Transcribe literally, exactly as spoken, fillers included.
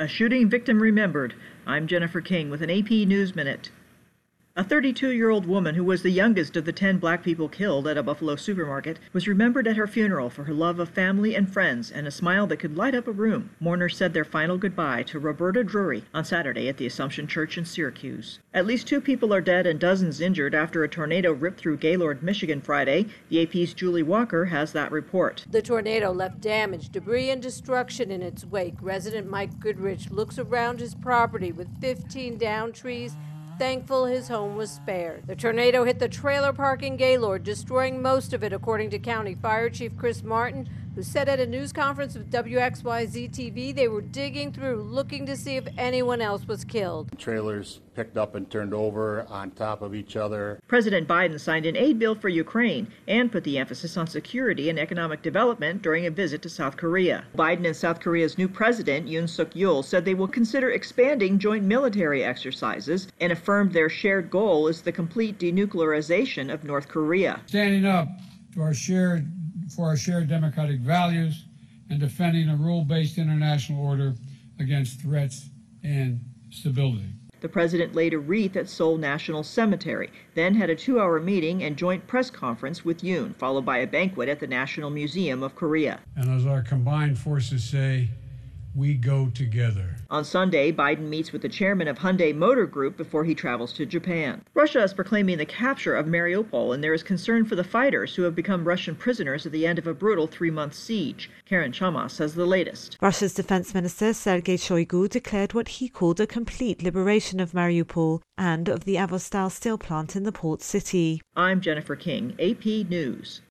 A shooting victim remembered. I'm Jennifer King with an A P News Minute. A thirty-two-year-old woman who was the youngest of the ten black people killed at a Buffalo supermarket was remembered at her funeral for her love of family and friends and a smile that could light up a room. Mourners said their final goodbye to Roberta Drury on Saturday at the Assumption Church in Syracuse. At least two people are dead and dozens injured after a tornado ripped through Gaylord, Michigan Friday. The A P's Julie Walker has that report. The tornado left damage, debris, and destruction in its wake. Resident Mike Goodrich looks around his property with fifteen downed trees, thankful his home was spared. The tornado hit the trailer park in Gaylord, destroying most of it, according to County Fire Chief Chris Martin, who said at a news conference with W X Y Z T V they were digging through, looking to see if anyone else was killed. Trailers picked up and turned over on top of each other. President Biden signed an aid bill for Ukraine and put the emphasis on security and economic development during a visit to South Korea. Biden and South Korea's new president, Yoon Suk Yeol, said they will consider expanding joint military exercises and affirmed their shared goal is the complete denuclearization of North Korea. Standing up to our shared for our shared democratic values and defending a rule-based international order against threats and stability. The president laid a wreath at Seoul National Cemetery, then had a two-hour meeting and joint press conference with Yoon, followed by a banquet at the National Museum of Korea. And as our combined forces say, we go together. On Sunday, Biden meets with the chairman of Hyundai Motor Group before he travels to Japan. Russia is proclaiming the capture of Mariupol, and there is concern for the fighters who have become Russian prisoners at the end of a brutal three-month siege. Karen Chamas has the latest. Russia's defense minister Sergei Shoigu declared what he called a complete liberation of Mariupol and of the Azovstal steel plant in the port city. I'm Jennifer King, A P News.